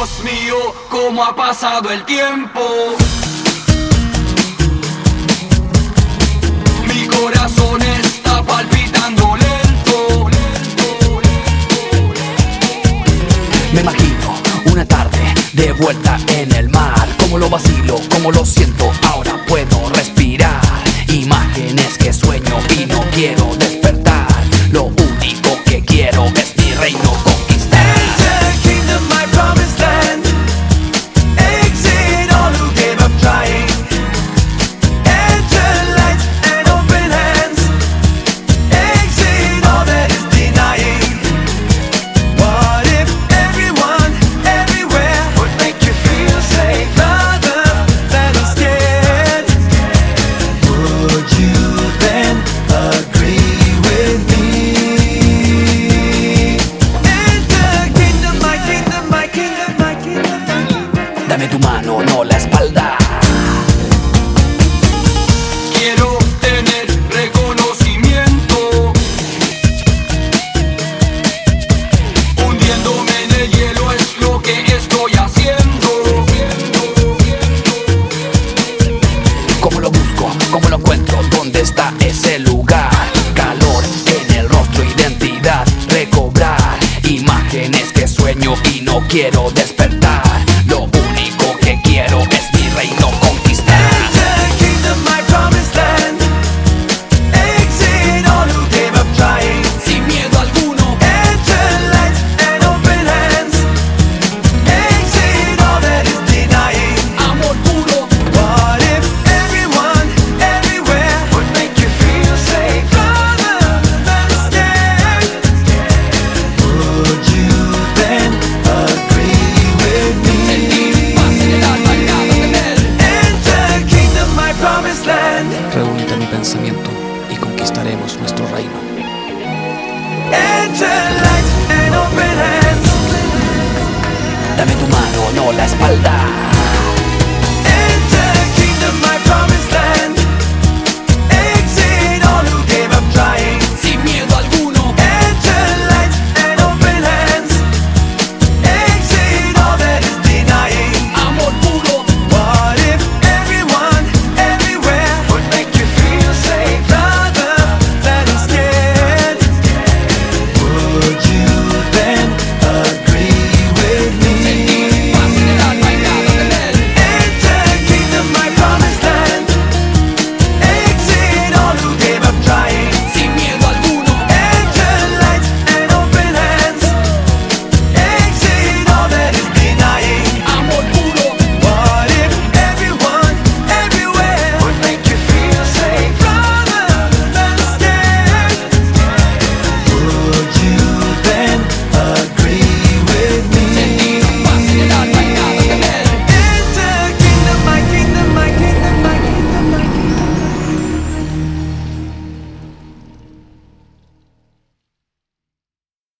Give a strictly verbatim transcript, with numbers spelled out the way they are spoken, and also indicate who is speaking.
Speaker 1: Dios mío, cómo ha pasado el tiempo. Mi corazón está palpitando lento, lento, lento, lento.
Speaker 2: Me imagino una tarde de vuelta en el mar. Cómo lo vacilo, cómo lo siento, ahora puedo respirar. Imágenes que sueño y no quiero despertar. Lo único que quiero es mi reino conquistar.
Speaker 3: Enter kingdom, my promised land. Exit all who gave up trying. Enter light and open hands. Exit all that is denying. What if everyone, everywhere
Speaker 1: Would make you feel safe.
Speaker 3: rather than scared? Would you then agree with me? Enter kingdom, my kingdom, my kingdom, my kingdom, my kingdom.
Speaker 2: Dame tu mano, no la espalda.
Speaker 1: Quiero tener reconocimiento. Hundiéndome en el hielo es lo que estoy haciendo.
Speaker 2: ¿Cómo lo busco? ¿Cómo lo encuentro? ¿Dónde está ese lugar? Calor en el rostro, identidad, recobrar. Imágenes que sueño y no quiero despertar. Lo único que quiero es mi reino conquistar.
Speaker 3: Enter kingdom, my promised land. Exit all who gave up trying.
Speaker 2: Sin miedo alguno.
Speaker 3: Enter light and open hands. Exit all that is denying.
Speaker 2: Amor puro.
Speaker 3: What if everyone, everywhere
Speaker 1: Would make you feel safe.
Speaker 3: rather than scared? Would you then agree with me? Enter kingdom, my promised land.
Speaker 4: Reúnete mi pensamiento y conquistaremos nuestro reino.
Speaker 3: Enter light and open hands.
Speaker 2: Dame tu mano, no la espalda.